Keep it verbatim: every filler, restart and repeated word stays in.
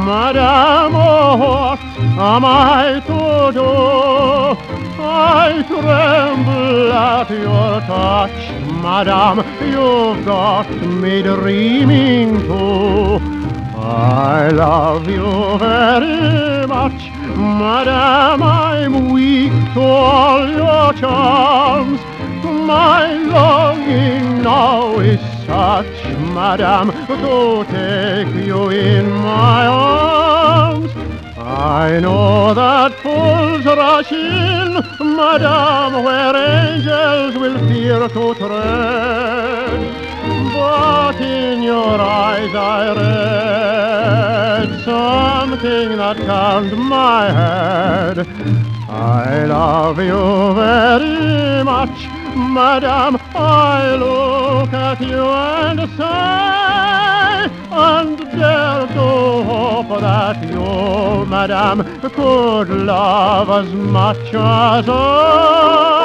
Madame, what am I to do? I tremble at your touch, Madame, you've got me dreaming too. I love you very much, Madame, I'm weak to all your charms. My longing now is such, Madame, to take you in my arms. I know that fools rush in, Madame, where angels will fear to tread. But in your eyes I read something that calmed my head. I love you very much, Madame, I look at you and sigh, and dare to hope that you, Madame, could love as much as I.